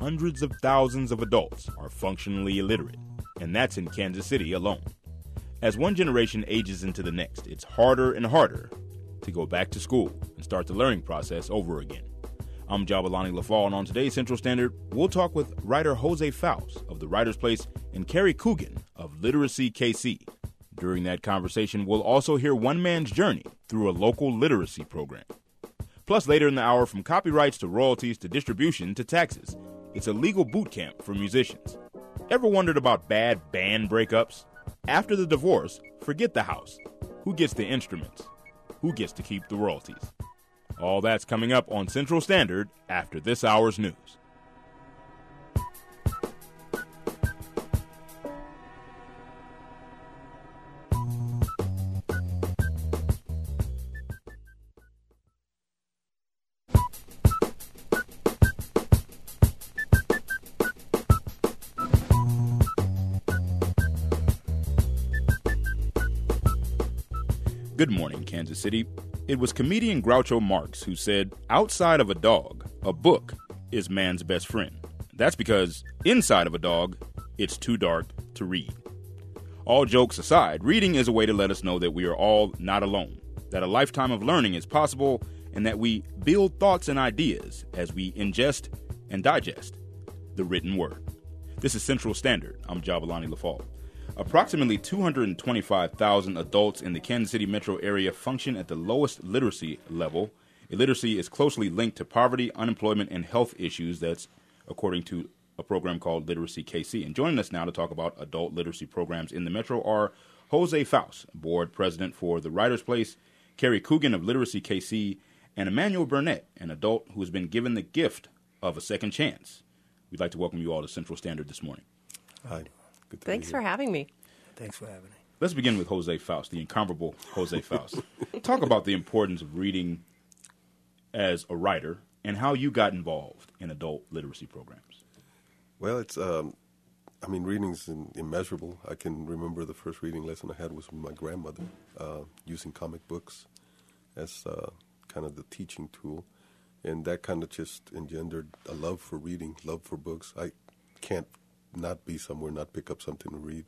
hundreds of thousands of adults are functionally illiterate, and that's in Kansas City alone. As one generation ages into the next, it's harder and harder to go back to school and start the learning process over again. I'm Jabalani Lafall, and on today's Central Standard, we'll talk with writer Jose Faust of The Writer's Place and Carrie Coogan of Literacy KC. During that conversation, we'll also hear one man's journey through a local literacy program. Plus, later in the hour, from copyrights to royalties to distribution to taxes, it's a legal boot camp for musicians. Ever wondered about bad band breakups? After the divorce, forget the house. Who gets the instruments? Who gets to keep the royalties? All that's coming up on Central Standard after this hour's news. Good morning, Kansas City. It was comedian Groucho Marx who said, outside of a dog, a book is man's best friend. That's because inside of a dog, it's too dark to read. All jokes aside, reading is a way to let us know that we are all not alone, that a lifetime of learning is possible, and that we build thoughts and ideas as we ingest and digest the written word. This is Central Standard. I'm Jabalani Lafall. Approximately 225,000 adults in the Kansas City metro area function at the lowest literacy level. Illiteracy is closely linked to poverty, unemployment, and health issues. That's according to a program called Literacy KC. And joining us now to talk about adult literacy programs in the metro are Jose Faust, board president for The Writer's Place, Carrie Coogan of Literacy KC, and Emmanuel Burnett, an adult who has been given the gift of a second chance. We'd like to welcome you all to Central Standard this morning. Hi. Thanks for having me. Thanks for having me. Let's begin with Jose Faust, the incomparable Jose Faust. Talk about the importance of reading as a writer and how you got involved in adult literacy programs. Well, it's, reading's immeasurable. I can remember the first reading lesson I had was with my grandmother, using comic books as kind of the teaching tool. And that kind of just engendered a love for reading, love for books. I can't not be somewhere, not pick up something to read.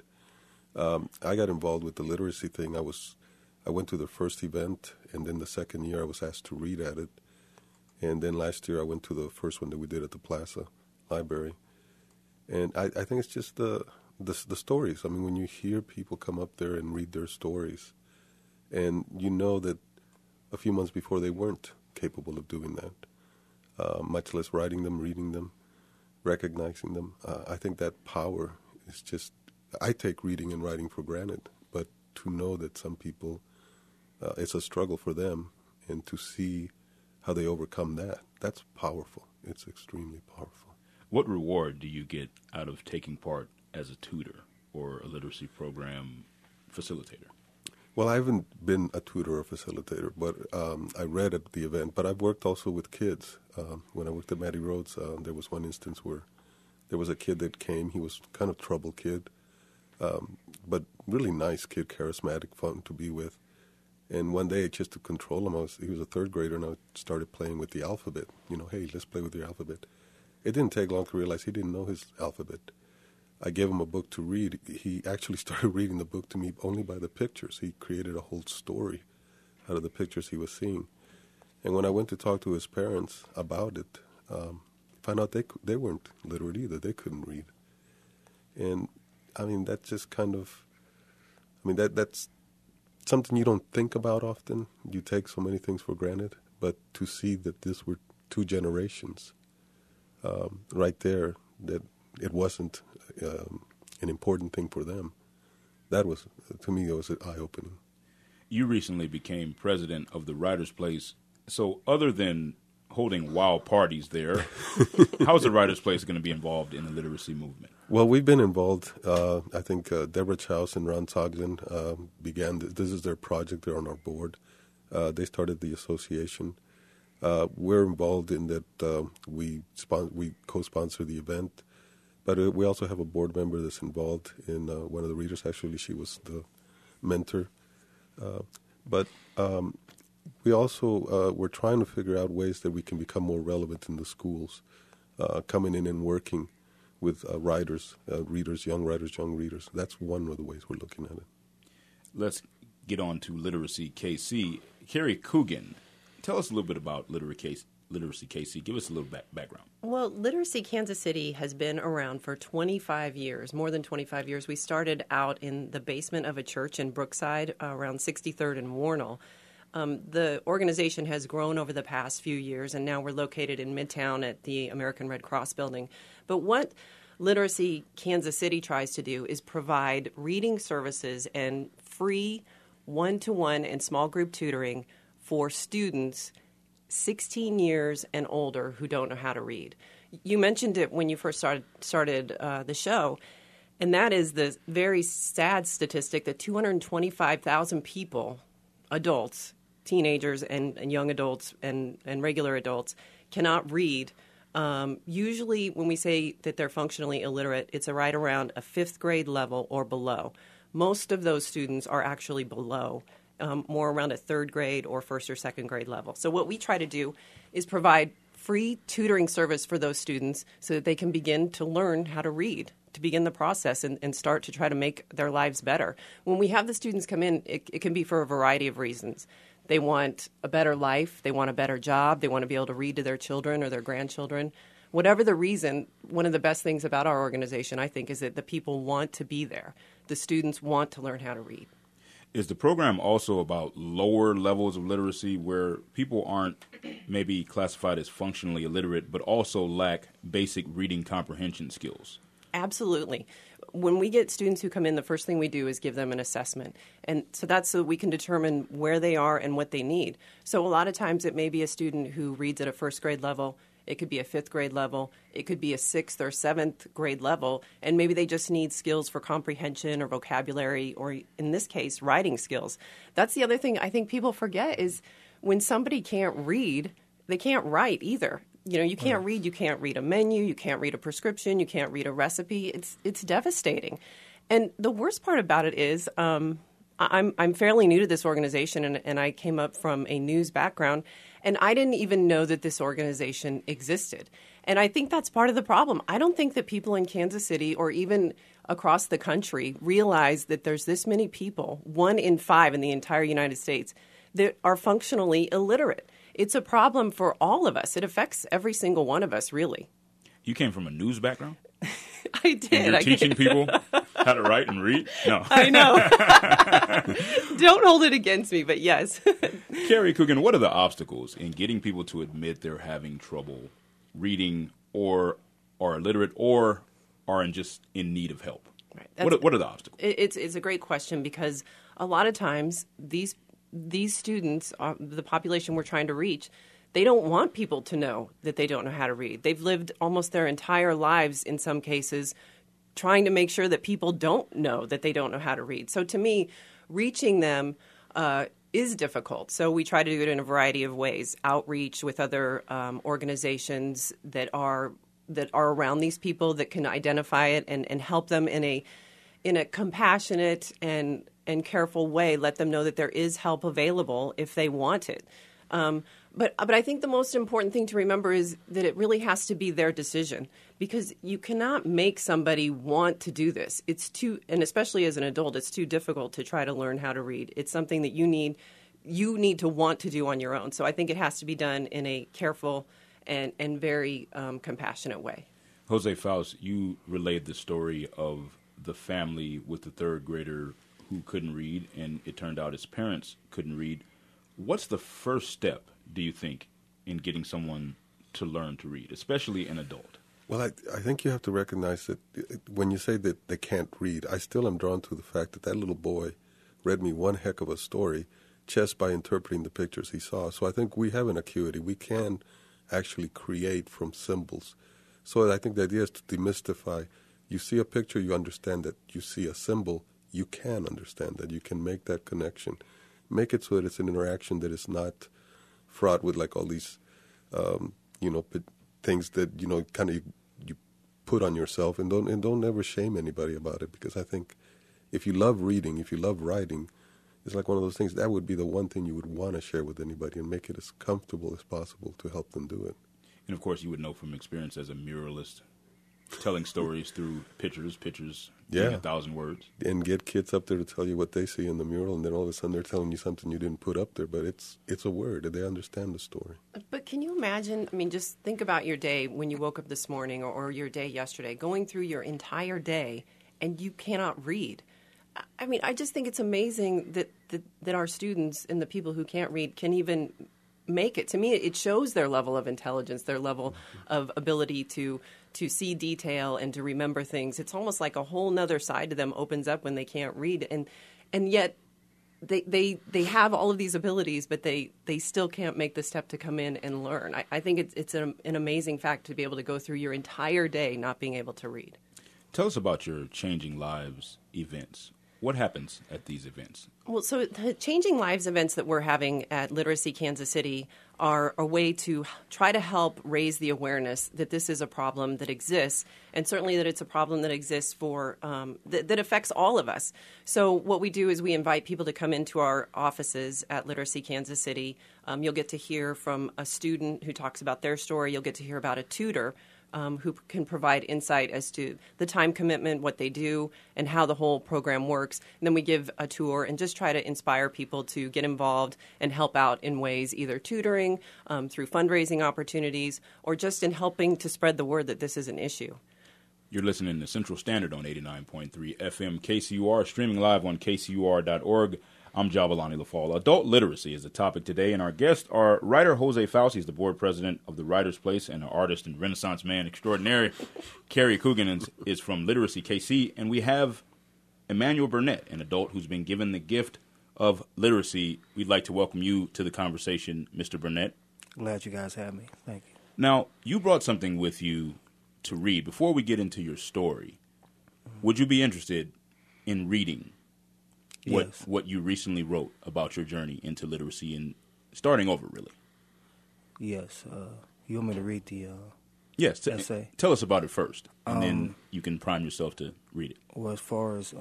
I got involved with the literacy thing. I went to the first event, and then the second year I was asked to read at it. And then last year I went to the first one that we did at the Plaza Library. And I think it's just the stories. I mean, when you hear people come up there and read their stories, and you know that a few months before they weren't capable of doing that, much less writing them, reading them, recognizing them. I think that power is just, I take reading and writing for granted, but to know that some people, it's a struggle for them, and to see how they overcome that, that's powerful. It's extremely powerful. What reward do you get out of taking part as a tutor or a literacy program facilitator? Well, I haven't been a tutor or facilitator, but I read at the event. But I've worked also with kids. When I worked at Mattie Rhodes, there was one instance where there was a kid that came. He was kind of troubled kid, but really nice kid, charismatic, fun to be with. And one day, just to control him, he was a third grader, and I started playing with the alphabet. You know, hey, let's play with your alphabet. It didn't take long to realize he didn't know his alphabet. I gave him a book to read. He actually started reading the book to me only by the pictures. He created a whole story out of the pictures he was seeing. And when I went to talk to his parents about it, found out they weren't literate either. They couldn't read. And, that's just kind of, that's something you don't think about often. You take so many things for granted. But to see that this were two generations right there, that it wasn't an important thing for them, that was, to me, it was eye-opening. You recently became president of The Writer's Place. So other than holding wild parties there, how is The Writer's Place going to be involved in the literacy movement? Well, we've been involved. I think Deborah Chouse and Ron Sogden began, this is their project. They're on our board. They started the association. We're involved in that we co-sponsor the event. But we also have a board member that's involved in one of the readers. Actually, she was the mentor. But we also, we're trying to figure out ways that we can become more relevant in the schools. coming in and working with readers, young readers. That's one of the ways we're looking at it. Let's get on to Literacy KC. Carrie Coogan, tell us a little bit about Literacy KC. Give us a little background. Well, Literacy Kansas City has been around for 25 years, more than 25 years. We started out in the basement of a church in Brookside around 63rd and Warnell. The organization has grown over the past few years, and now we're located in Midtown at the American Red Cross building. But what Literacy Kansas City tries to do is provide reading services and free one-to-one and small group tutoring for students 16 years and older who don't know how to read. You mentioned it when you first started the show, and that is the very sad statistic that 225,000 people, adults, teenagers and young adults and regular adults, cannot read. Usually when we say that they're functionally illiterate, it's right around a 5th grade level or below. Most of those students are actually below, more around a 3rd grade or 1st or 2nd grade level. So what we try to do is provide free tutoring service for those students so that they can begin to learn how to read, to begin the process and start to try to make their lives better. When we have the students come in, it can be for a variety of reasons. They want a better life. They want a better job. They want to be able to read to their children or their grandchildren. Whatever the reason, one of the best things about our organization, I think, is that the people want to be there. The students want to learn how to read. Is the program also about lower levels of literacy where people aren't maybe classified as functionally illiterate but also lack basic reading comprehension skills? Absolutely. When we get students who come in, the first thing we do is give them an assessment. And so that's so we can determine where they are and what they need. So a lot of times it may be a student who reads at a 1st grade level. It could be a 5th grade level. It could be a 6th or 7th grade level. And maybe they just need skills for comprehension or vocabulary or, in this case, writing skills. That's the other thing I think people forget is when somebody can't read, they can't write either. You know, you can't read. You can't read a menu. You can't read a prescription. You can't read a recipe. It's devastating. And the worst part about it is I'm fairly new to this organization, and I came up from a news background, and I didn't even know that this organization existed. And I think that's part of the problem. I don't think that people in Kansas City or even across the country realize that there's this many people, 1 in 5 in the entire United States, that are functionally illiterate. It's a problem for all of us. It affects every single one of us, really. You came from a news background? I did. And you're teaching people how to write and read? No. I know. Don't hold it against me, but yes. Carrie Coogan, what are the obstacles in getting people to admit they're having trouble reading or are illiterate or are just in need of help? Right. What are the obstacles? It's a great question because a lot of times these students, the population we're trying to reach, they don't want people to know that they don't know how to read. They've lived almost their entire lives, in some cases, trying to make sure that people don't know that they don't know how to read. So to me, reaching them is difficult. So we try to do it in a variety of ways. Outreach with other organizations that are around these people that can identify it and help them in a compassionate and careful way, let them know that there is help available if they want it. But I think the most important thing to remember is that it really has to be their decision because you cannot make somebody want to do this. It's too, and especially as an adult, it's too difficult to try to learn how to read. It's something that you need to want to do on your own. So I think it has to be done in a careful and very compassionate way. Jose Faust, you relayed the story of the family with the 3rd grader who couldn't read, and it turned out his parents couldn't read. What's the first step, do you think, in getting someone to learn to read, especially an adult? Well, I think you have to recognize that when you say that they can't read, I still am drawn to the fact that that little boy read me one heck of a story just by interpreting the pictures he saw. So I think we have an acuity. We can actually create from symbols. So I think the idea is to demystify. You see a picture, you understand that. You see a symbol, you can understand that. You can make that connection. Make it so that it's an interaction that is not fraught with like all these, things that kind of you put on yourself, and don't ever shame anybody about it. Because I think if you love reading, if you love writing, it's like one of those things that would be the one thing you would want to share with anybody and make it as comfortable as possible to help them do it. And, of course, you would know from experience as a muralist, telling stories through pictures being 1,000 words. And get kids up there to tell you what they see in the mural, and then all of a sudden they're telling you something you didn't put up there, but it's a word. They understand the story. But can you imagine, I mean, just think about your day when you woke up this morning or your day yesterday, going through your entire day, and you cannot read. I mean, I just think it's amazing that our students and the people who can't read can even make it. To me, it shows their level of intelligence, their level of ability to see detail and to remember things. It's almost like a whole nother side to them opens up when they can't read. And yet they have all of these abilities, but they still can't make the step to come in and learn. I think it's an amazing fact to be able to go through your entire day not being able to read. Tell us about your Changing Lives events. What happens at these events? Well, so the Changing Lives events that we're having at Literacy Kansas City are a way to try to help raise the awareness that this is a problem that exists, and certainly that it's a problem that exists for that affects all of us. So what we do is we invite people to come into our offices at Literacy Kansas City. You'll get to hear from a student who talks about their story. You'll get to hear about a tutor who can provide insight as to the time commitment, what they do, and how the whole program works. And then we give a tour and just try to inspire people to get involved and help out in ways, either tutoring, through fundraising opportunities, or just in helping to spread the word that this is an issue. You're listening to Central Standard on 89.3 FM KCUR, streaming live on kcur.org. I'm Jabalani LaFall. Adult literacy is the topic today, and our guests are writer Jose Fauci, is the board president of the Writers' Place, and an artist and Renaissance man extraordinaire. Carrie Coogan is from Literacy KC, and we have Emmanuel Burnett, an adult who's been given the gift of literacy. We'd like to welcome you to the conversation, Mr. Burnett. Glad you guys have me. Thank you. Now, you brought something with you to read. Before we get into your story, would you be interested in reading what you recently wrote about your journey into literacy and starting over, really? Yes. You want me to read the yes, essay? Tell us about it first, and then you can prime yourself to read it. Well, as far as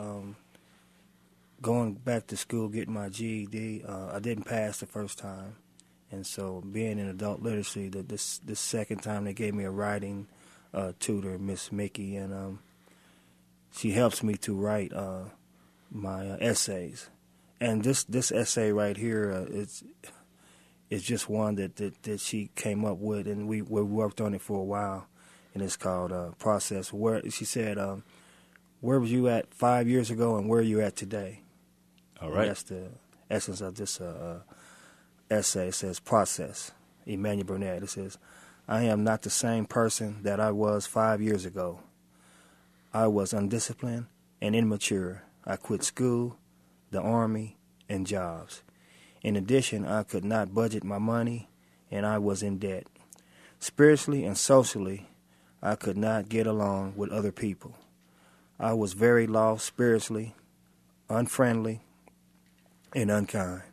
going back to school, getting my GED, I didn't pass the first time. And so being in adult literacy, this second time they gave me a writing tutor, Miss Mickey, and she helps me to write my essays. And this essay right here, it's just one that she came up with, and we worked on it for a while, and it's called Process. Where she said, where was you at 5 years ago, and where are you at today? All right. And that's the essence of this essay. It says, Process. Emmanuel Burnett. It says, I am not the same person that I was 5 years ago. I was undisciplined and immature. I quit school, the Army, and jobs. In addition, I could not budget my money, and I was in debt. Spiritually and socially, I could not get along with other people. I was very lost spiritually, unfriendly, and unkind,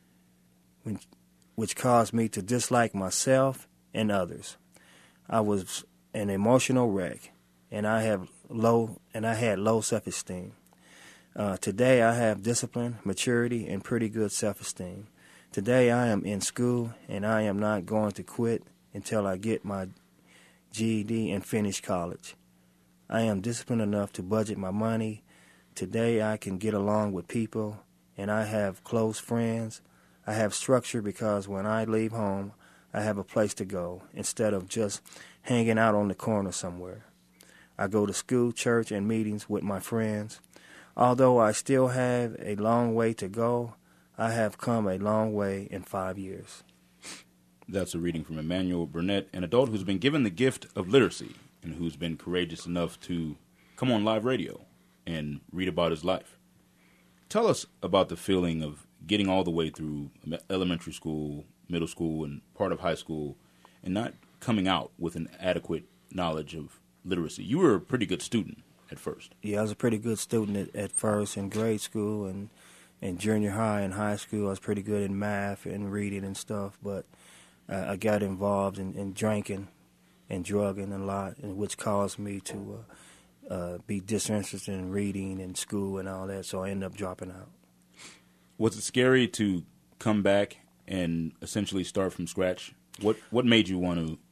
which caused me to dislike myself and others. I was an emotional wreck, and I had low self-esteem. Today I have discipline, maturity, and pretty good self-esteem. Today I am in school, and I am not going to quit until I get my GED and finish college. I am disciplined enough to budget my money. Today I can get along with people, and I have close friends. I have structure because when I leave home, I have a place to go instead of just hanging out on the corner somewhere. I go to school, church, and meetings with my friends. Although I still have a long way to go, I have come a long way in 5 years. That's a reading from Emmanuel Burnett, an adult who's been given the gift of literacy and who's been courageous enough to come on live radio and read about his life. Tell us about the feeling of getting all the way through elementary school, middle school, and part of high school, and not coming out with an adequate knowledge of literacy. You were a pretty good student at first. Yeah, I was a pretty good student at first in grade school and junior high and high school. I was pretty good in math and reading and stuff, but I got involved in drinking and drugging a lot, and which caused me to be disinterested in reading and school and all that, so I ended up dropping out. Was it scary to come back and essentially start from scratch? What made you want to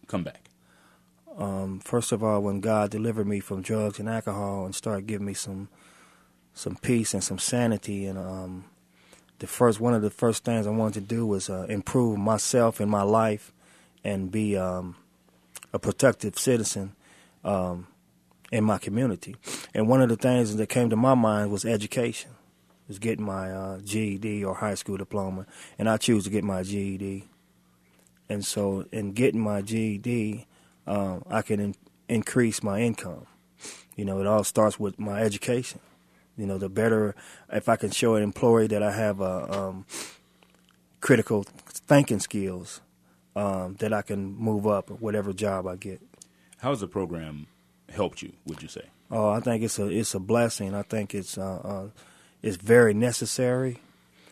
come back? First of all, when God delivered me from drugs and alcohol and started giving me some peace and some sanity, and one of the first things I wanted to do was improve myself and my life and be a productive citizen in my community. And one of the things that came to my mind was education, was getting my GED or high school diploma, and I choose to get my GED. And so in getting my GED, I can increase my income. You know, it all starts with my education. You know, the better, if I can show an employee that I have critical thinking skills, that I can move up whatever job I get. How has the program helped you, would you say? Oh, I think it's a blessing. I think it's very necessary.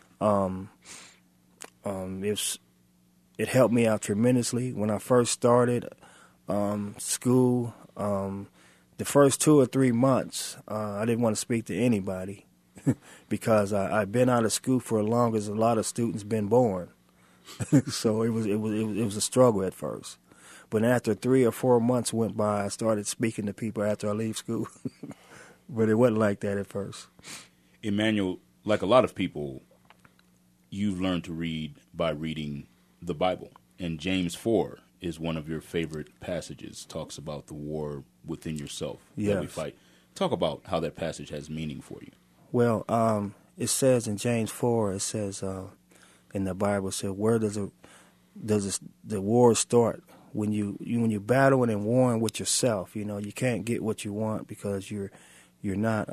It helped me out tremendously when I first started school. The first 2 or 3 months, I didn't want to speak to anybody because I've been out of school for as long as a lot of students been born. So it was a struggle at first. But after 3 or 4 months went by, I started speaking to people after I leave school. But it wasn't like that at first. Emmanuel, like a lot of people, you've learned to read by reading the Bible. And James 4 is one of your favorite passages, talks about the war within yourself that we fight. Talk about how that passage has meaning for you. Well, it says in James 4, it says in the Bible, it says, where does the war start? When you battling and warring with yourself, you know, you can't get what you want because you're not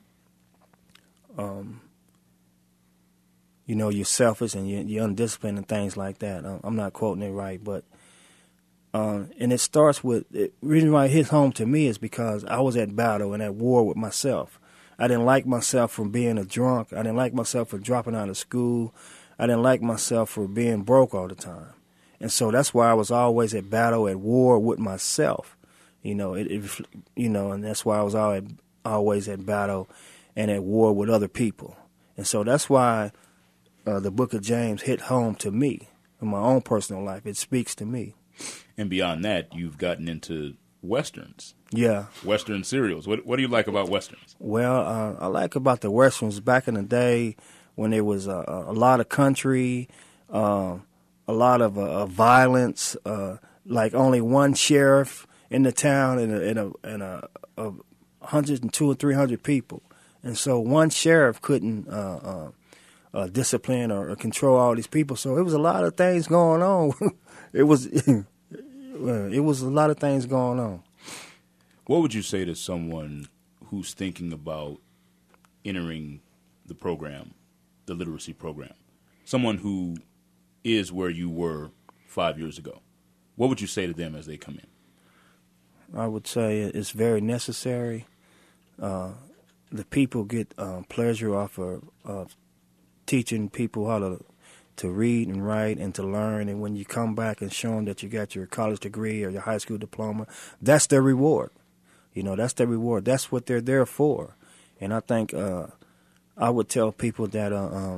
you know, you're selfish and you're undisciplined and things like that. I'm not quoting it right, but and it starts with the reason why it hits home to me is because I was at battle and at war with myself. I didn't like myself for being a drunk. I didn't like myself for dropping out of school. I didn't like myself for being broke all the time. And so that's why I was always at battle, at war with myself. You know, and that's why I was always at battle and at war with other people. And so that's why the book of James hit home to me in my own personal life. It speaks to me. And beyond that, you've gotten into Westerns. Yeah. Western serials. What do you like about Westerns? Well, I like about the Westerns back in the day when there was a lot of country, a lot of violence, like only one sheriff in the town and a 100 and 200 or 300 people. And so one sheriff couldn't discipline or control all these people. So it was a lot of things going on. It was a lot of things going on. What would you say to someone who's thinking about entering the program, the literacy program? Someone who is where you were 5 years ago. What would you say to them as they come in? I would say it's very necessary. The people get pleasure off of teaching people how to read and write and to learn. And when you come back and show them that you got your college degree or your high school diploma, that's their reward. You know, that's their reward. That's what they're there for. And I think I would tell people that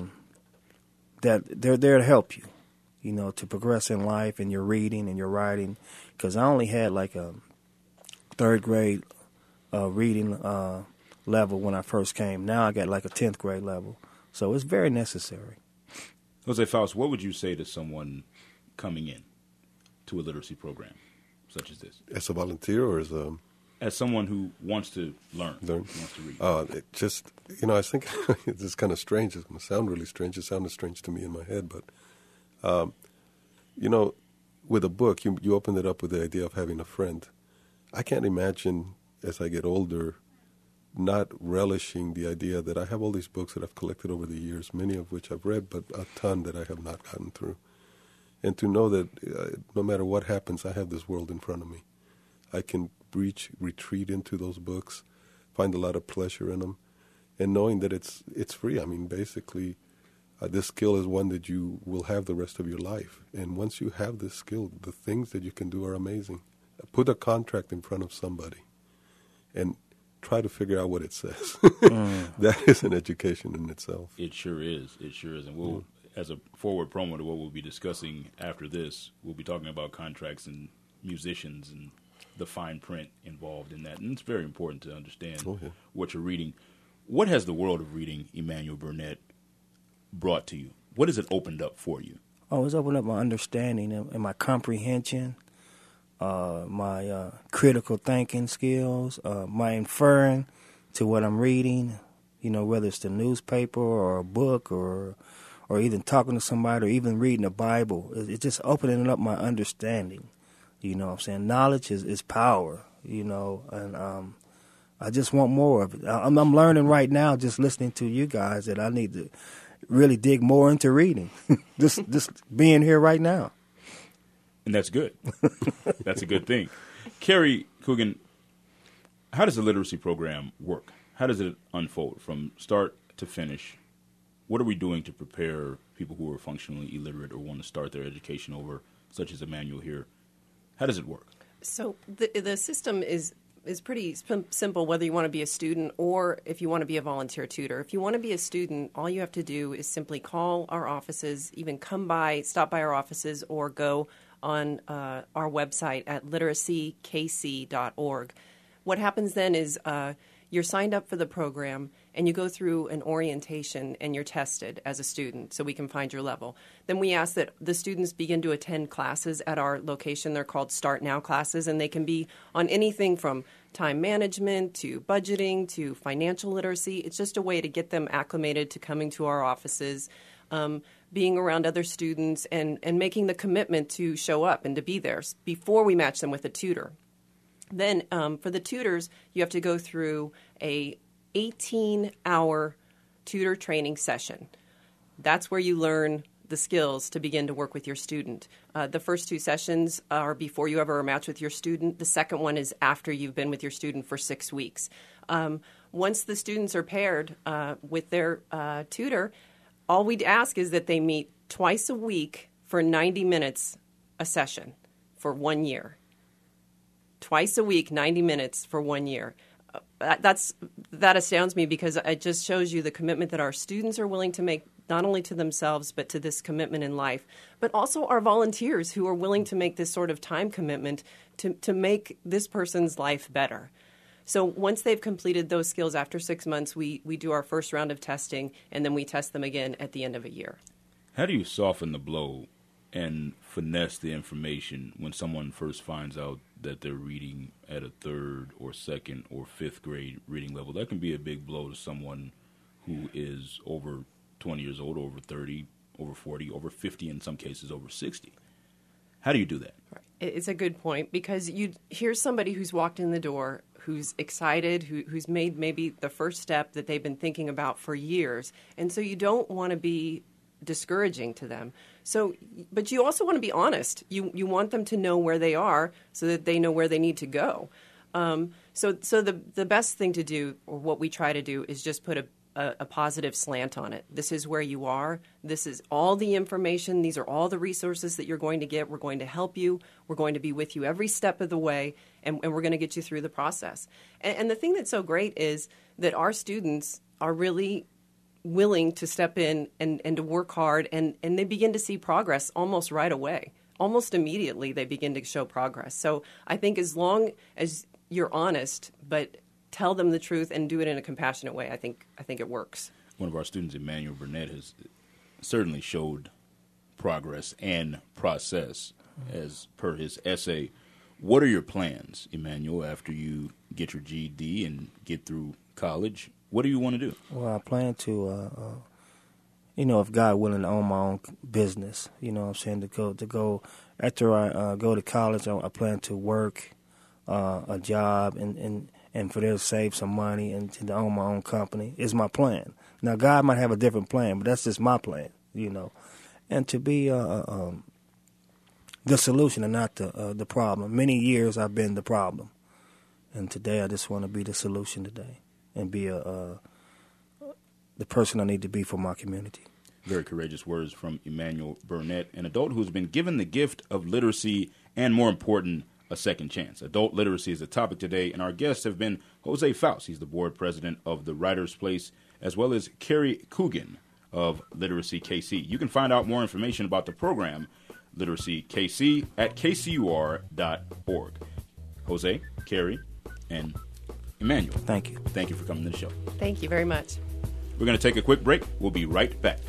that they're there to help you, you know, to progress in life and your reading and your writing. Because I only had like a third grade reading level when I first came. Now I got like a 10th grade level. So it's very necessary. Jose Faust, what would you say to someone coming in to a literacy program such as this? As a volunteer or as someone who wants to learn. Wants to read. It just, you know, I think it's kind of strange. It's going to sound really strange. It sounded strange to me in my head. But, you know, with a book, you open it up with the idea of having a friend. I can't imagine as I get older not relishing the idea that I have all these books that I've collected over the years, many of which I've read, but a ton that I have not gotten through. And to know that no matter what happens, I have this world in front of me. I can retreat into those books, find a lot of pleasure in them, and knowing that it's free. I mean, basically, this skill is one that you will have the rest of your life. And once you have this skill, the things that you can do are amazing. Put a contract in front of somebody and try to figure out what it says. That is an education in itself. It sure is. It sure is. And we'll, as a forward promo to what we'll be discussing after this, we'll be talking about contracts and musicians and the fine print involved in that. And it's very important to understand what you're reading. What has the world of reading, Emanuel Burnett, brought to you? What has it opened up for you? Oh, it's opened up my understanding and my comprehension, my critical thinking skills, my inferring to what I'm reading, whether it's the newspaper or a book or even talking to somebody or even reading the Bible. It's just opening up my understanding. You know what I'm saying? Knowledge is power, and I just want more of it. I'm learning right now just listening to you guys that I need to really dig more into reading, just being here right now. And that's good. That's a good thing. Carrie Coogan, how does the literacy program work? How does it unfold from start to finish? What are we doing to prepare people who are functionally illiterate or want to start their education over, such as Emanuel here? How does it work? So the system is pretty simple, whether you want to be a student or if you want to be a volunteer tutor. If you want to be a student, all you have to do is simply call our offices, even stop by our offices, or go on our website at literacykc.org. What happens then is you're signed up for the program, and you go through an orientation, and you're tested as a student so we can find your level. Then we ask that the students begin to attend classes at our location. They're called Start Now classes, and they can be on anything from time management to budgeting to financial literacy. It's just a way to get them acclimated to coming to our offices, being around other students, and making the commitment to show up and to be there before we match them with a tutor. Then for the tutors, you have to go through a 18-hour tutor training session. That's where you learn the skills to begin to work with your student. The first 2 sessions are before you ever match with your student. The second one is after you've been with your student for 6 weeks. Once the students are paired with their tutor, all we'd ask is that they meet twice a week for 90 minutes a session for 1 year. Twice a week, 90 minutes for 1 year. That astounds me because it just shows you the commitment that our students are willing to make, not only to themselves, but to this commitment in life, but also our volunteers who are willing to make this sort of time commitment to make this person's life better. So once they've completed those skills after 6 months, we do our first round of testing, and then we test them again at the end of a year. How do you soften the blow and finesse the information when someone first finds out that they're reading at a 3rd or 2nd or 5th grade reading level? That can be a big blow to someone who is over 20 years old, over 30, over 40, over 50, in some cases over 60. How do you do that? It's a good point, because here's somebody who's walked in the door, who's excited, who's made maybe the first step that they've been thinking about for years. And so you don't want to be discouraging to them. So, but you also want to be honest. You want them to know where they are so that they know where they need to go. So the best thing to do, or what we try to do, is just put a positive slant on it. This is where you are. This is all the information. These are all the resources that you're going to get. We're going to help you. We're going to be with you every step of the way, and we're going to get you through the process. And the thing that's so great is that our students are really willing to step in and to work hard, and they begin to see progress almost right away. Almost immediately they begin to show progress. So I think as long as you're honest, but tell them the truth and do it in a compassionate way, I think it works. One of our students, Emanuel Burnett, has certainly showed progress and process as per his essay. What are your plans, Emanuel, after you get your GED and get through college? What do you want to do? Well, I plan to, if God willing, to own my own business. You know what I'm saying? To go after I go to college, I plan to work a job and for there to save some money and to own my own company is my plan. Now, God might have a different plan, but that's just my plan, And to be the solution and not the problem. Many years I've been the problem, and today I just want to be the solution today and be the person I need to be for my community. Very courageous words from Emanuel Burnett, an adult who's been given the gift of literacy and, more important, a second chance. Adult literacy is the topic today, and our guests have been Jose Faust. He's the board president of the Writers Place, as well as Carrie Coogan of Literacy KC. You can find out more information about the program Literacy KC at kcur.org. Jose, Carrie, and Emmanuel. Thank you. Thank you for coming to the show. Thank you very much. We're going to take a quick break. We'll be right back.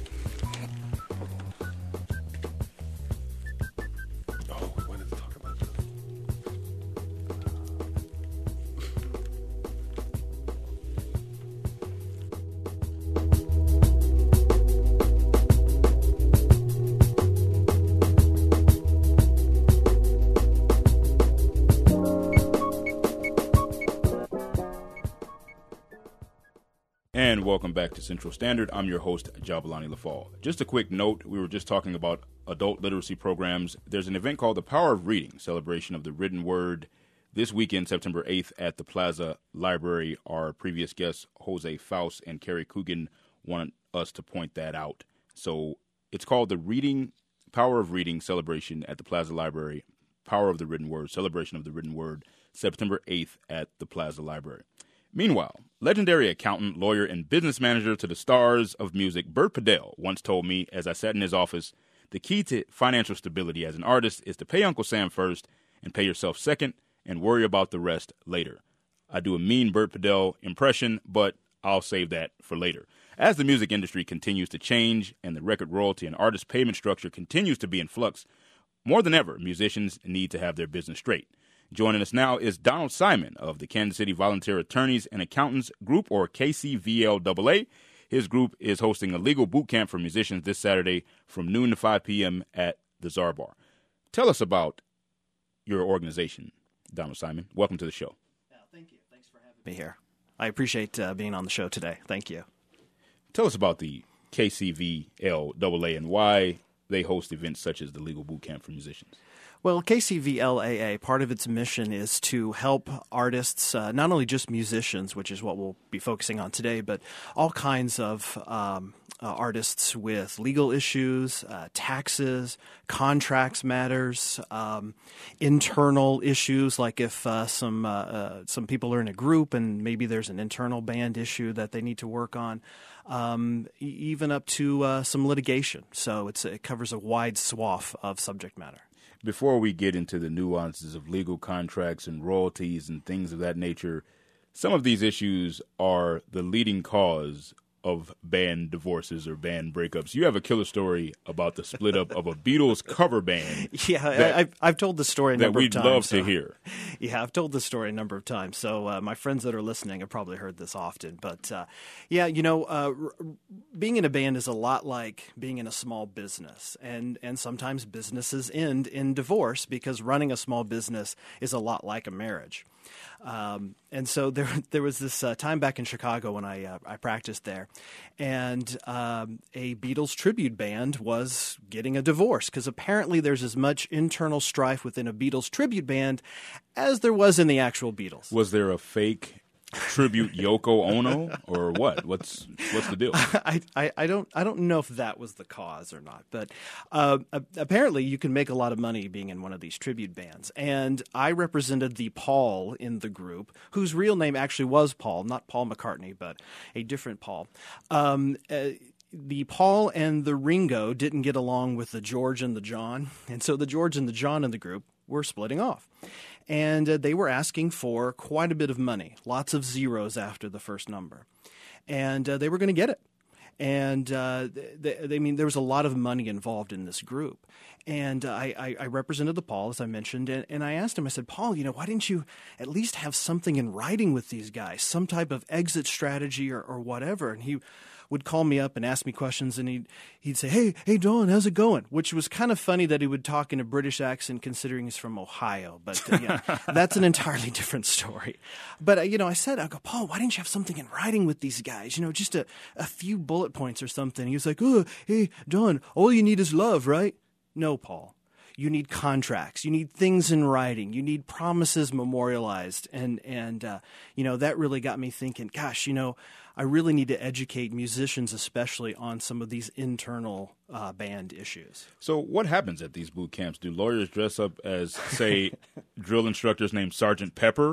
Oh, we wanted to talk about that. And welcome back to Central Standard. I'm your host, Jabalani Lafall. Just a quick note, we were just talking about adult literacy programs. There's an event called the Power of Reading, celebration of the written word, this weekend, September 8th, at the Plaza Library. Our previous guests, Jose Faust and Carrie Coogan, wanted us to point that out. So it's called the Power of Reading celebration at the Plaza Library, Power of the Written Word, celebration of the written word, September 8th at the Plaza Library. Meanwhile, legendary accountant, lawyer, and business manager to the stars of music, Bert Padell, once told me as I sat in his office, the key to financial stability as an artist is to pay Uncle Sam first and pay yourself second and worry about the rest later. I do a mean Bert Padell impression, but I'll save that for later. As the music industry continues to change and the record royalty and artist payment structure continues to be in flux, more than ever, musicians need to have their business straight. Joining us now is Donald Simon of the Kansas City Volunteer Attorneys and Accountants Group, or KCVLAA. His group is hosting a legal boot camp for musicians this Saturday from noon to 5 p.m. at the Czar Bar. Tell us about your organization, Donald Simon. Welcome to the show. Thank you. Thanks for having me here. I appreciate being on the show today. Thank you. Tell us about the KCVLAA and why they host events such as the legal boot camp for musicians. Well, KCVLAA, part of its mission is to help artists, not only just musicians, which is what we'll be focusing on today, but all kinds of artists with legal issues, taxes, contracts matters, internal issues, like if some people are in a group and maybe there's an internal band issue that they need to work on, even up to some litigation. So it covers a wide swath of subject matter. Before we get into the nuances of legal contracts and royalties and things of that nature, some of these issues are the leading cause of band divorces or band breakups. You have a killer story about the split up of a Beatles cover band. Yeah, I've told the story a number of times. That we'd love to hear. Yeah, I've told the story a number of times. So my friends that are listening have probably heard this often. But being in a band is a lot like being in a small business. And sometimes businesses end in divorce because running a small business is a lot like a marriage. And so there was this time back in Chicago when I practiced there, and a Beatles tribute band was getting a divorce because apparently there's as much internal strife within a Beatles tribute band as there was in the actual Beatles. Was there a fake tribute Yoko Ono or what? What's the deal? I don't know if that was the cause or not, but apparently you can make a lot of money being in one of these tribute bands. And I represented the Paul in the group, whose real name actually was Paul, not Paul McCartney, but a different Paul. The Paul and the Ringo didn't get along with the George and the John, and so the George and the John in the group were splitting off. And they were asking for quite a bit of money, lots of zeros after the first number. And they were going to get it. And there was a lot of money involved in this group. And I represented the Paul, as I mentioned, and I asked him, I said, Paul, why didn't you at least have something in writing with these guys, some type of exit strategy or whatever? And he would call me up and ask me questions, and he'd say, hey, Don, how's it going? Which was kind of funny that he would talk in a British accent considering he's from Ohio. But that's an entirely different story. But, I go, Paul, why didn't you have something in writing with these guys? Just a few bullet points or something. He was like, oh, hey, Don, all you need is love, right? No, Paul. You need contracts. You need things in writing. You need promises memorialized. And that really got me thinking, gosh, I really need to educate musicians, especially on some of these internal band issues. So what happens at these boot camps? Do lawyers dress up as, say, drill instructors named Sergeant Pepper?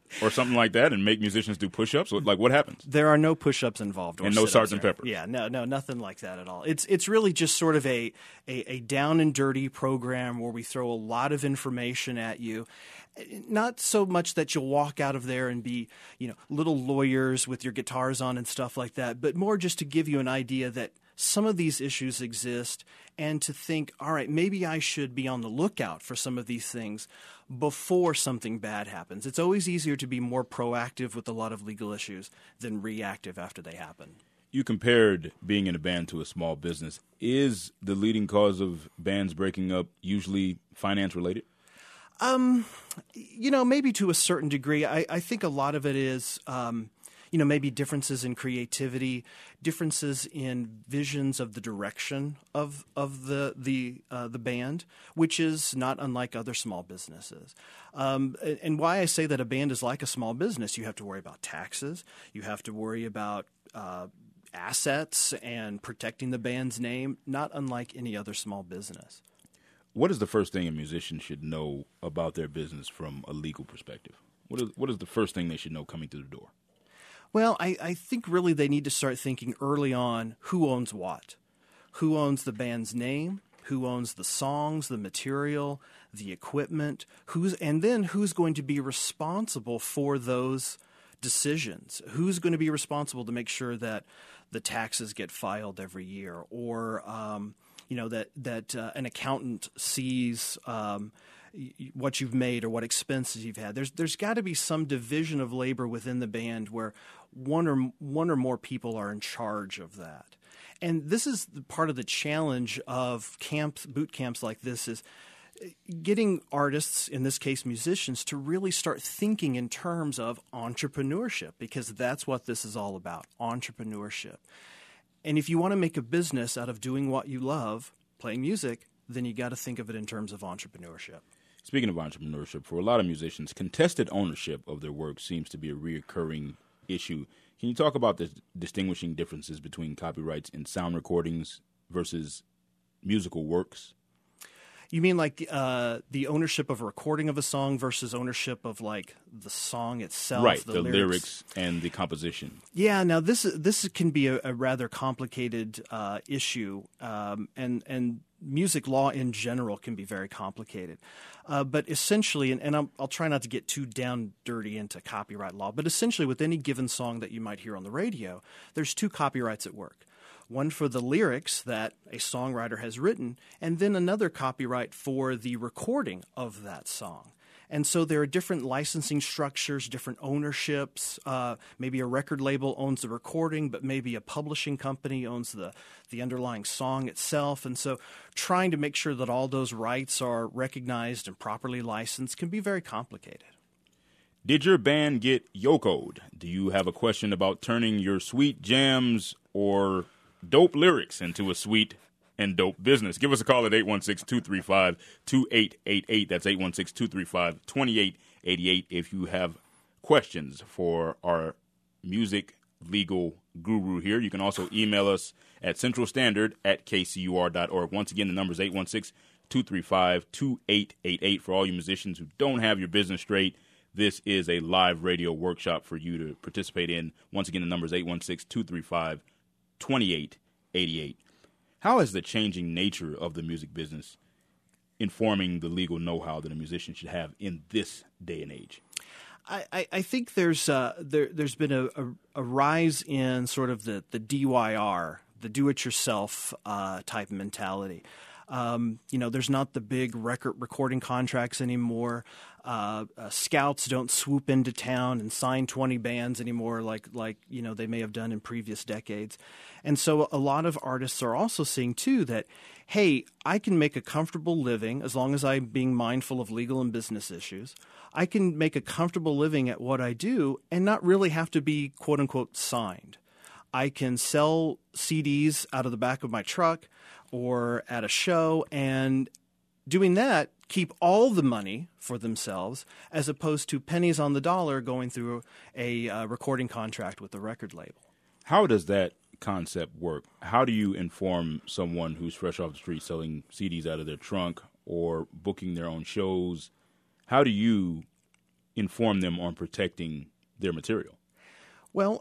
or something like that and make musicians do push-ups? Like, what happens? There are no push-ups involved. Or And no sit-ups Sgt. or- Pepper. Yeah, no, nothing like that at all. It's really just sort of a down and dirty program where we throw a lot of information at you. Not so much that you'll walk out of there and be, little lawyers with your guitars on and stuff like that, but more just to give you an idea that some of these issues exist and to think, all right, maybe I should be on the lookout for some of these things before something bad happens. It's always easier to be more proactive with a lot of legal issues than reactive after they happen. You compared being in a band to a small business. Is the leading cause of bands breaking up usually finance related? Maybe to a certain degree. I think a lot of it is, maybe differences in creativity, differences in visions of the direction of the band, which is not unlike other small businesses. And why I say that a band is like a small business, you have to worry about taxes, you have to worry about assets and protecting the band's name, not unlike any other small business. What is the first thing a musician should know about their business from a legal perspective? What is the first thing they should know coming through the door? Well, I think really they need to start thinking early on who owns what. Who owns the band's name? Who owns the songs, the material, the equipment? And then who's going to be responsible for those decisions? Who's going to be responsible to make sure that the taxes get filed every year, or that an accountant sees what you've made or what expenses you've had. There's got to be some division of labor within the band where one or more people are in charge of that. And this is part of the challenge of boot camps like this, is getting artists, in this case musicians, to really start thinking in terms of entrepreneurship, because that's what this is all about, entrepreneurship. And if you want to make a business out of doing what you love, playing music, then you got to think of it in terms of entrepreneurship. Speaking of entrepreneurship, for a lot of musicians, contested ownership of their work seems to be a reoccurring issue. Can you talk about the distinguishing differences between copyrights in sound recordings versus musical works? You mean like the ownership of a recording of a song versus ownership of like the song itself, right? The lyrics and the composition. Yeah. Now this can be a rather complicated issue, and music law in general can be very complicated. But essentially, and I'll try not to get too down dirty into copyright law, but essentially with any given song that you might hear on the radio, there's two copyrights at work. One for the lyrics that a songwriter has written, and then another copyright for the recording of that song. And so there are different licensing structures, different ownerships. Maybe a record label owns the recording, but maybe a publishing company owns the underlying song itself. And so trying to make sure that all those rights are recognized and properly licensed can be very complicated. Did your band get yokoed? Do you have a question about turning your sweet jams or dope lyrics into a sweet and dope business? Give us a call at 816-235-2888. That's 816-235-2888 if you have questions for our music legal guru here. You can also email us at centralstandard@kcur.org. Once again, the number is 816-235-2888. For all you musicians who don't have your business straight, this is a live radio workshop for you to participate in. Once again, the number is 816-235-2888. How has the changing nature of the music business informing the legal know-how that a musician should have in this day and age? I think there's been a rise in sort of the DIY, the do-it-yourself type mentality. There's not the big recording contracts anymore. Scouts don't swoop into town and sign 20 bands anymore like they may have done in previous decades. And so a lot of artists are also seeing, too, that, hey, I can make a comfortable living as long as I'm being mindful of legal and business issues. I can make a comfortable living at what I do and not really have to be, quote-unquote, signed. I can sell CDs out of the back of my truck or at a show, and doing that, keep all the money for themselves as opposed to pennies on the dollar going through a recording contract with the record label. How does that concept work? How do you inform someone who's fresh off the street selling CDs out of their trunk or booking their own shows? How do you inform them on protecting their material? Well,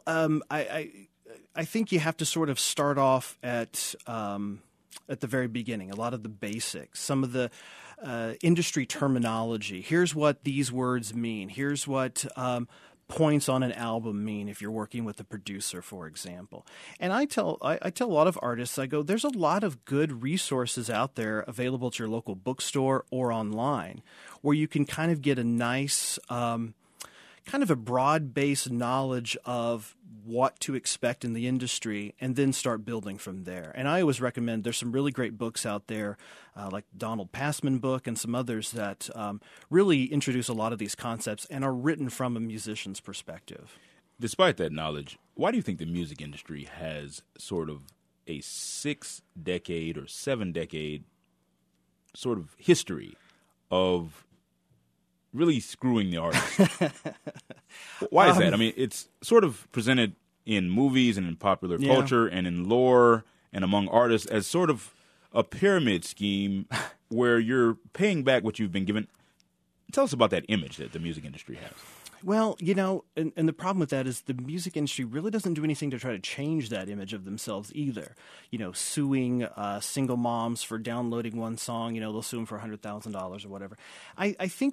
I think you have to sort of start off at the very beginning, a lot of the basics, some of the industry terminology. Here's what these words mean. Here's what points on an album mean if you're working with a producer, for example. And I tell a lot of artists, I go, there's a lot of good resources out there available at your local bookstore or online where you can kind of get a nice kind of a broad-based knowledge of what to expect in the industry and then start building from there. And I always recommend there's some really great books out there like Donald Passman book and some others that really introduce a lot of these concepts and are written from a musician's perspective. Despite that knowledge, why do you think the music industry has sort of a 6-decade or 7-decade sort of history of really screwing the artist? Why is that? I mean, it's sort of presented in movies and in popular culture and in lore and among artists as sort of a pyramid scheme where you're paying back what you've been given. Tell us about that image that the music industry has. Well, and the problem with that is the music industry really doesn't do anything to try to change that image of themselves either. Suing single moms for downloading one song, they'll sue them for $100,000 or whatever. I think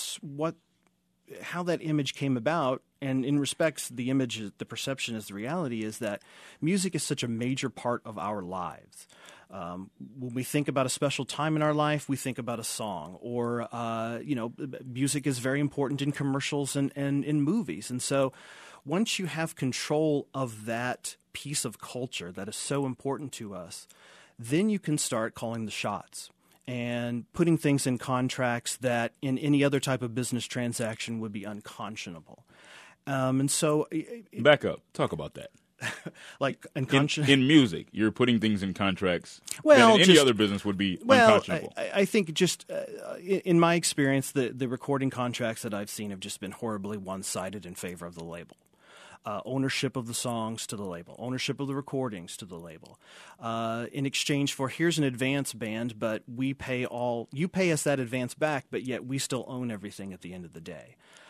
how that image came about, and in respects, the image, the perception is the reality, is that music is such a major part of our lives. When we think about a special time in our life, we think about a song, or music is very important in commercials and in movies. And so once you have control of that piece of culture that is so important to us, then you can start calling the shots and putting things in contracts that in any other type of business transaction would be unconscionable. And so back up, talk about that. Like in music, you're putting things in contracts that in any other business would be unconscionable. I think just in my experience, the recording contracts that I've seen have just been horribly one-sided in favor of the label. Ownership of the songs to the label, ownership of the recordings to the label, in exchange for here's an advance band, but you pay us that advance back, but yet we still own everything at the end of the day.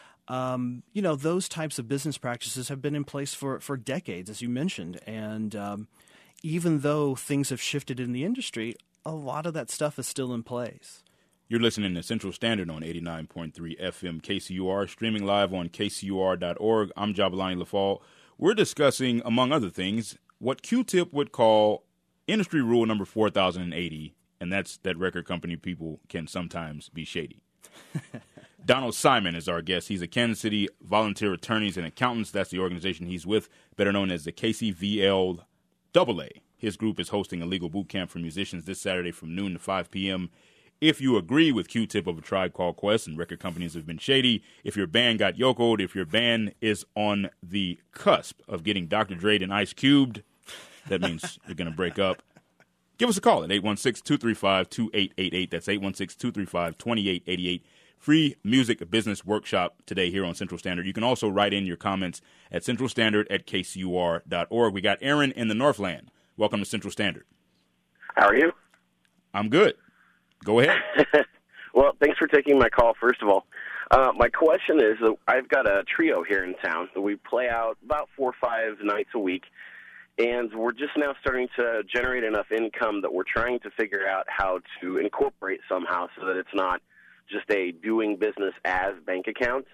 Those types of business practices have been in place for decades, as you mentioned. And even though things have shifted in the industry, a lot of that stuff is still in place. You're listening to Central Standard on 89.3 FM KCUR, streaming live on kcur.org. I'm Jabulani Lafall. We're discussing, among other things, what Q-Tip would call industry rule number 4080, and that's that record company people can sometimes be shady. Donald Simon is our guest. He's a Kansas City Volunteer Attorneys and Accountants. That's the organization he's with, better known as the KCVL AA. His group is hosting a legal boot camp for musicians this Saturday from noon to 5 p.m. If you agree with Q-Tip of A Tribe Called Quest and record companies have been shady, if your band got yokeled, if your band is on the cusp of getting Dr. Dre and Ice Cubed, that means you're going to break up. Give us a call at 816-235-2888. That's 816-235-2888. Free music business workshop today here on Central Standard. You can also write in your comments at centralstandard@kcur.org. We got Aaron in the Northland. Welcome to Central Standard. How are you? I'm good. Go ahead. Well, thanks for taking my call, first of all. My question is, I've got a trio here in town that we play out about 4 or 5 nights a week, and we're just now starting to generate enough income that we're trying to figure out how to incorporate somehow so that it's not just a doing business as bank account.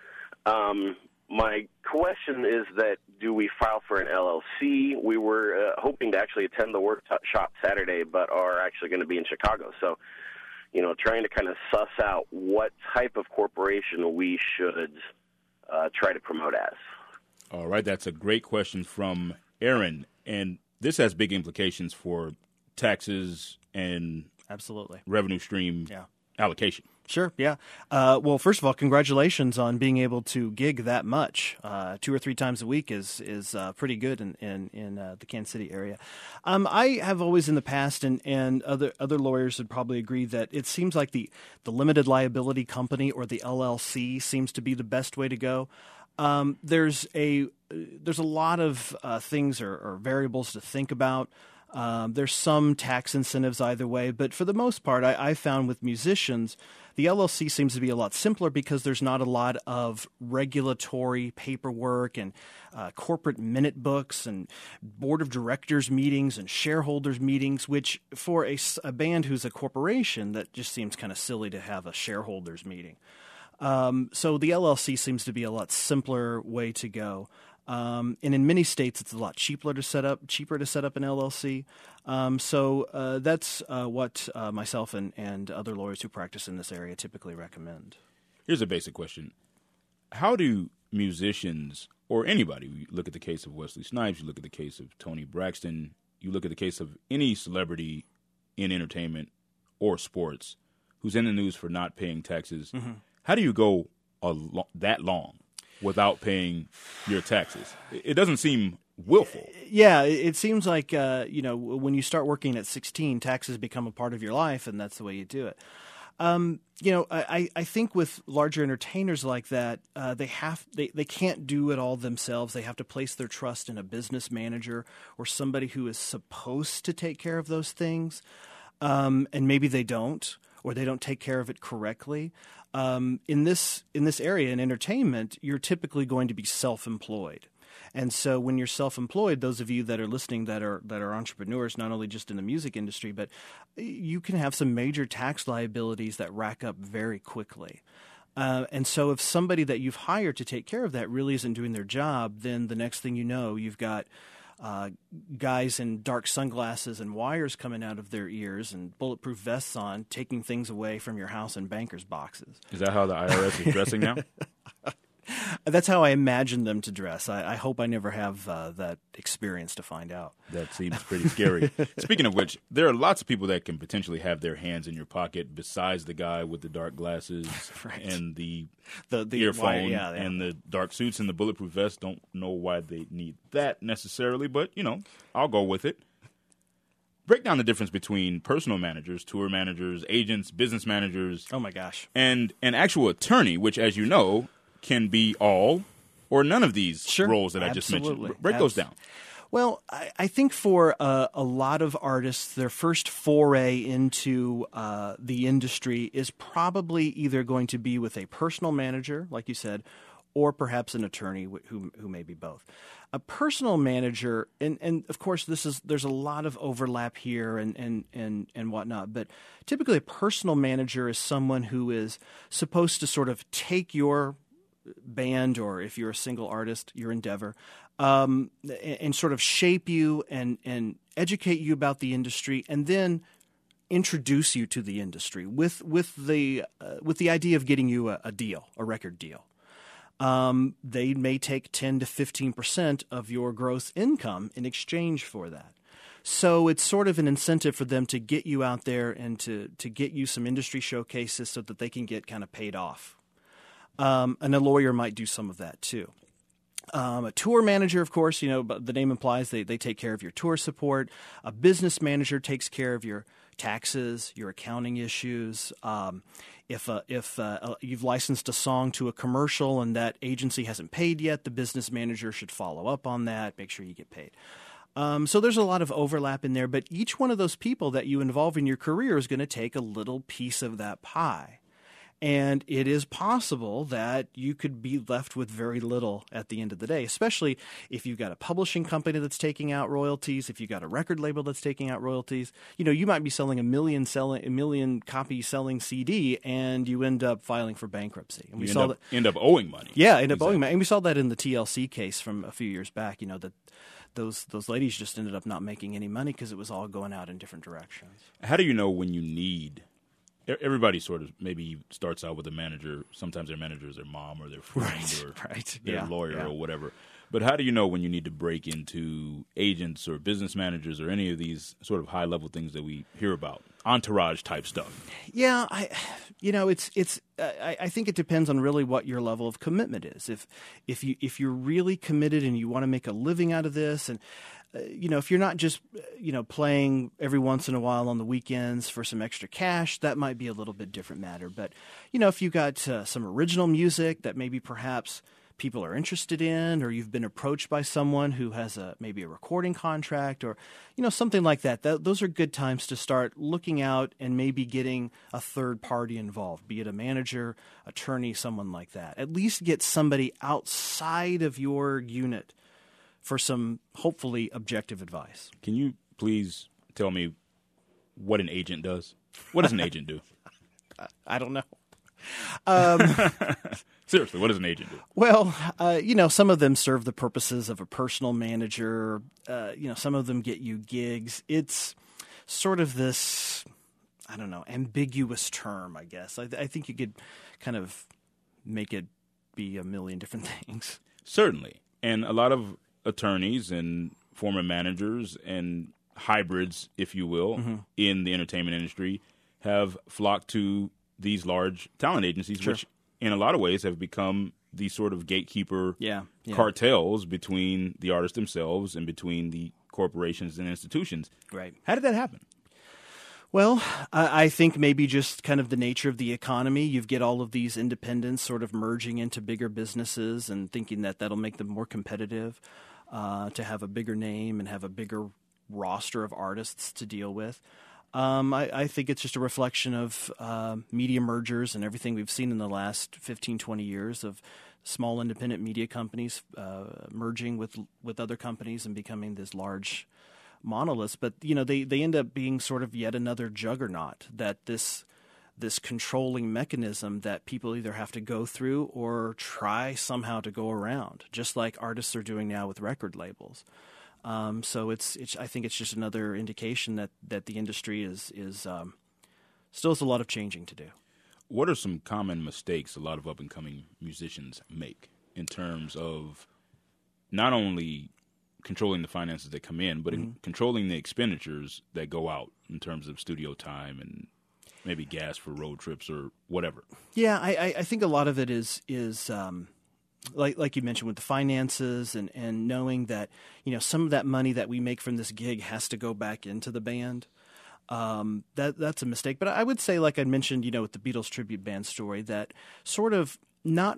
My question is that do we file for an LLC? We were hoping to actually attend the workshop Saturday, but are actually going to be in Chicago. So, trying to kind of suss out what type of corporation we should try to promote as. All right, that's a great question from Aaron. And this has big implications for taxes and absolutely revenue stream allocation. Sure, yeah. Well, first of all, congratulations on being able to gig that much. 2 or 3 times a week is pretty good in the Kansas City area. I have always in the past, and other lawyers would probably agree that it seems like the limited liability company or the LLC seems to be the best way to go. There's a lot of things or variables to think about. There's some tax incentives either way, but for the most part, I found with musicians, the LLC seems to be a lot simpler because there's not a lot of regulatory paperwork and corporate minute books and board of directors meetings and shareholders meetings, which for a band who's a corporation, that just seems kind of silly to have a shareholders meeting. So the LLC seems to be a lot simpler way to go. And in many states, it's a lot cheaper to set up an LLC. So that's what myself and other lawyers who practice in this area typically recommend. Here's a basic question. How do musicians, or anybody, you look at the case of Wesley Snipes, you look at the case of Tony Braxton, you look at the case of any celebrity in entertainment or sports who's in the news for not paying taxes, how do you go that long without paying your taxes? It doesn't seem willful. Yeah, it seems like, when you start working at 16, taxes become a part of your life, and that's the way you do it. I think with larger entertainers like that, they can't do it all themselves. They have to place their trust in a business manager or somebody who is supposed to take care of those things, and maybe they don't, or they don't take care of it correctly. In this area in entertainment, you're typically going to be self-employed. And so when you're self-employed, those of you that are listening that are entrepreneurs, not only just in the music industry, but you can have some major tax liabilities that rack up very quickly. And so if somebody that you've hired to take care of that really isn't doing their job, then the next thing you know, you've got guys in dark sunglasses and wires coming out of their ears and bulletproof vests on, taking things away from your house in bankers' boxes. Is that how the IRS is dressing now? That's how I imagine them to dress. I hope I never have that experience to find out. That seems pretty scary. Speaking of which, there are lots of people that can potentially have their hands in your pocket besides the guy with the dark glasses Right. and the wire, earphone yeah. and the dark suits and the bulletproof vest. Don't know why they need that necessarily, but, I'll go with it. Break down the difference between personal managers, tour managers, agents, business managers. Oh, my gosh. And an actual attorney, which, as you know, can be all or none of these roles that I just mentioned. Break those down. Well, I think for a lot of artists, their first foray into the industry is probably either going to be with a personal manager, like you said, or perhaps an attorney who may be both. A personal manager, and of course there's a lot of overlap here and whatnot, but typically a personal manager is someone who is supposed to sort of take your band, or if you're a single artist, your endeavor, and sort of shape you and educate you about the industry, and then introduce you to the industry with the idea of getting you a record deal. They may take 10 to 15% of your gross income in exchange for that. So it's sort of an incentive for them to get you out there and to get you some industry showcases so that they can get kind of paid off. And a lawyer might do some of that too. A tour manager, of course, the name implies they take care of your tour support. A business manager takes care of your taxes, your accounting issues. If you've licensed a song to a commercial and that agency hasn't paid yet, the business manager should follow up on that, make sure you get paid. So there's a lot of overlap in there, but each one of those people that you involve in your career is going to take a little piece of that pie. And it is possible that you could be left with very little at the end of the day, especially if you've got a publishing company that's taking out royalties, if you've got a record label that's taking out royalties. You might be selling a million copy selling CD, and you end up filing for bankruptcy. And end up owing money. Yeah, owing money. And we saw that in the TLC case from a few years back, that those ladies just ended up not making any money because it was all going out in different directions. How do you know when you need... Everybody sort of maybe starts out with a manager. Sometimes their manager is their mom or their friend or their lawyer or whatever. But how do you know when you need to break into agents or business managers or any of these sort of high-level things that we hear about, entourage-type stuff? Yeah, I think it depends on really what your level of commitment is. If you're really committed and you want to make a living out of this, and if you're not just playing every once in a while on the weekends for some extra cash, that might be a little bit different matter. But if you got some original music that maybe perhaps people are interested in, or you've been approached by someone who has maybe a recording contract or, something like that. Those are good times to start looking out and maybe getting a third party involved, be it a manager, attorney, someone like that. At least get somebody outside of your unit for some hopefully objective advice. Can you please tell me what an agent does? What does an agent do? I don't know. Seriously, what does an agent do? Well, some of them serve the purposes of a personal manager. Some of them get you gigs. It's sort of this, I don't know, ambiguous term, I guess. I think you could kind of make it be a million different things. Certainly. And a lot of attorneys and former managers and hybrids, if you will, in the entertainment industry have flocked to these large talent agencies, which in a lot of ways have become these sort of gatekeeper cartels between the artists themselves and between the corporations and institutions. Right. How did that happen? Well, I think maybe just kind of the nature of the economy. You get all of these independents sort of merging into bigger businesses and thinking that that'll make them more competitive, to have a bigger name and have a bigger roster of artists to deal with. I think it's just a reflection of media mergers and everything we've seen in the last 15, 20 years of small independent media companies merging with other companies and becoming this large monoliths. But, they end up being sort of yet another juggernaut, that this controlling mechanism that people either have to go through or try somehow to go around, just like artists are doing now with record labels. So it's I think it's just another indication that the industry is still has a lot of changing to do. What are some common mistakes a lot of up-and-coming musicians make in terms of not only controlling the finances that come in, but in controlling the expenditures that go out in terms of studio time and maybe gas for road trips or whatever? Yeah, I think a lot of it is like you mentioned with the finances and knowing that, some of that money that we make from this gig has to go back into the band. That's a mistake. But I would say, like I mentioned, with the Beatles tribute band story, that sort of not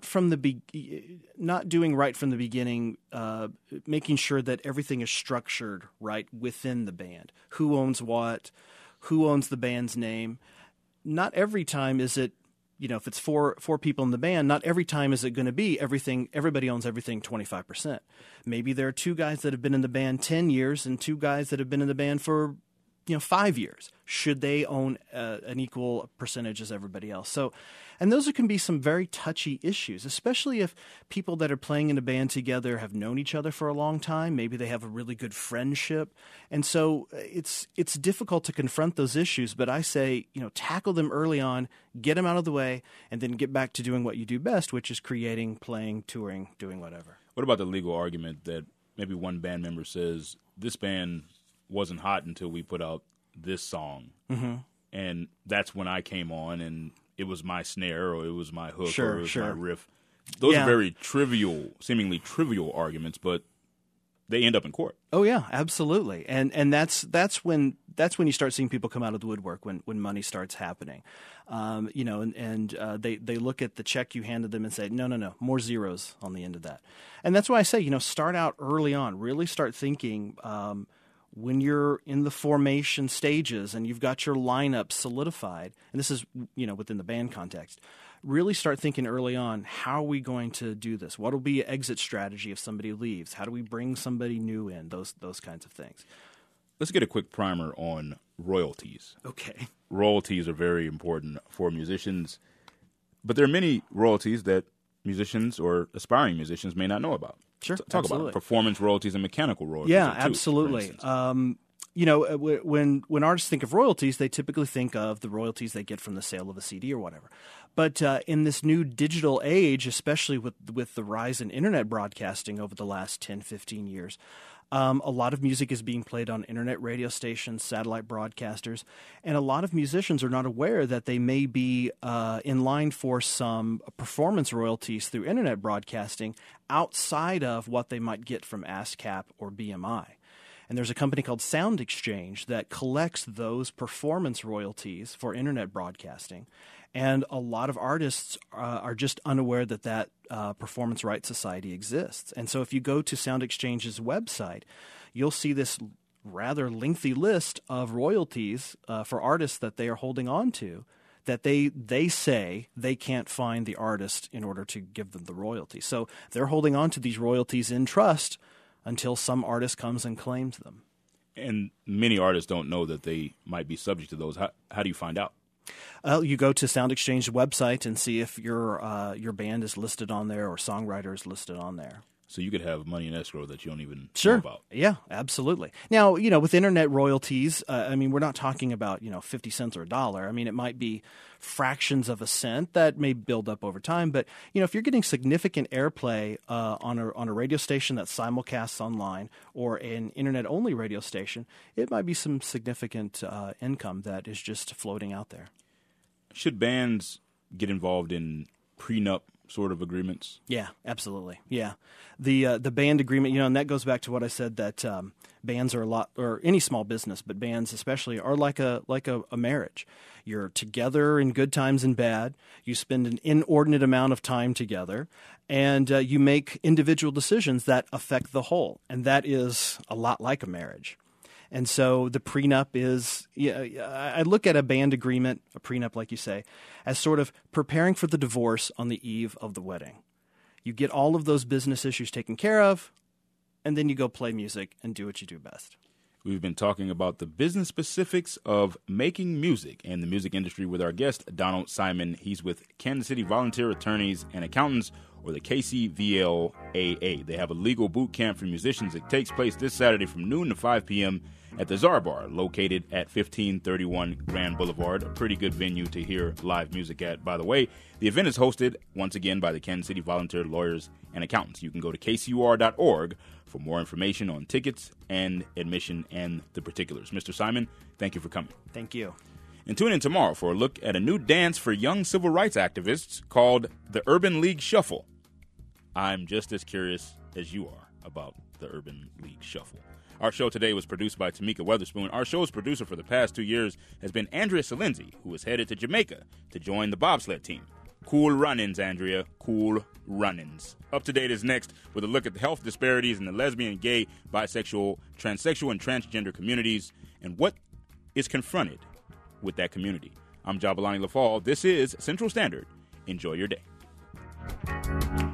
doing right from the beginning, making sure that everything is structured right within the band. Who owns what? Who owns the band's name? Not every time is it, if it's four people in the band, not every time is it going to be everybody owns everything 25%. Maybe there are two guys that have been in the band 10 years and two guys that have been in the band for 5 years. Should they own an equal percentage as everybody else? So, and those can be some very touchy issues, especially if people that are playing in a band together have known each other for a long time. Maybe they have a really good friendship. And so it's difficult to confront those issues, but I say, tackle them early on, get them out of the way, and then get back to doing what you do best, which is creating, playing, touring, doing whatever. What about the legal argument that maybe one band member says, this band wasn't hot until we put out this song, and that's when I came on, and it was my snare, or it was my hook, or it was my riff. Those are very seemingly trivial arguments, but they end up in court. Oh yeah, absolutely, and that's when you start seeing people come out of the woodwork when money starts happening, they look at the check you handed them and say, no, more zeros on the end of that, and that's why I say, start out early on, really start thinking. When you're in the formation stages and you've got your lineup solidified, and this is, within the band context, really start thinking early on, how are we going to do this? What will be an exit strategy if somebody leaves? How do we bring somebody new in? Those kinds of things. Let's get a quick primer on royalties. Okay. Royalties are very important for musicians, but there are many royalties that musicians or aspiring musicians may not know about. Sure, Talk absolutely. about performance royalties and mechanical royalties. Yeah, too, absolutely. When artists think of royalties, they typically think of the royalties they get from the sale of a CD or whatever. But in this new digital age, especially with the rise in internet broadcasting over the last 10, 15 years, a lot of music is being played on internet radio stations, satellite broadcasters, and a lot of musicians are not aware that they may be in line for some performance royalties through internet broadcasting outside of what they might get from ASCAP or BMI. And there's a company called Sound Exchange that collects those performance royalties for internet broadcasting. And a lot of artists are just unaware that Performance Rights Society exists. And so if you go to Sound Exchange's website, you'll see this rather lengthy list of royalties for artists that they are holding on to, that they say they can't find the artist in order to give them the royalty. So they're holding on to these royalties in trust until some artist comes and claims them. And many artists don't know that they might be subject to those. How do you find out? You go to Sound Exchange's website and see if your band is listed on there or songwriter is listed on there. So you could have money in escrow that you don't even Sure. know about. Yeah, absolutely. Now, with internet royalties, we're not talking about, 50 cents or a dollar. I mean, it might be fractions of a cent that may build up over time. But, if you're getting significant airplay on a radio station that simulcasts online or an internet-only radio station, it might be some significant income that is just floating out there. Should bands get involved in prenup sort of agreements? Yeah, absolutely. Yeah. The band agreement, and that goes back to what I said, that bands are a lot, or any small business, but bands especially, are like a marriage. You're together in good times and bad. You spend an inordinate amount of time together, and you make individual decisions that affect the whole. And that is a lot like a marriage. And so the prenup is, I look at a band agreement, a prenup, like you say, as sort of preparing for the divorce on the eve of the wedding. You get all of those business issues taken care of, and then you go play music and do what you do best. We've been talking about the business specifics of making music and the music industry with our guest, Donald Simon. He's with Kansas City Volunteer Attorneys and Accountants, or the KCVLAA. They have a legal boot camp for musicians. It takes place this Saturday from noon to 5 p.m. at the Czar Bar, located at 1531 Grand Boulevard. A pretty good venue to hear live music at, by the way. The event is hosted, once again, by the Kansas City Volunteer Lawyers and Accountants. You can go to kcur.org for more information on tickets and admission and the particulars. Mr. Simon, thank you for coming. Thank you. And tune in tomorrow for a look at a new dance for young civil rights activists called the Urban League Shuffle. I'm just as curious as you are about the Urban League Shuffle. Our show today was produced by Tamika Weatherspoon. Our show's producer for the past 2 years has been Andrea Salenzi, who is headed to Jamaica to join the bobsled team. Cool runnings, Andrea. Cool runnings. Up to Date is next with a look at the health disparities in the lesbian, gay, bisexual, transsexual, and transgender communities and what is confronted with that community. I'm Jabalani Lafall. This is Central Standard. Enjoy your day.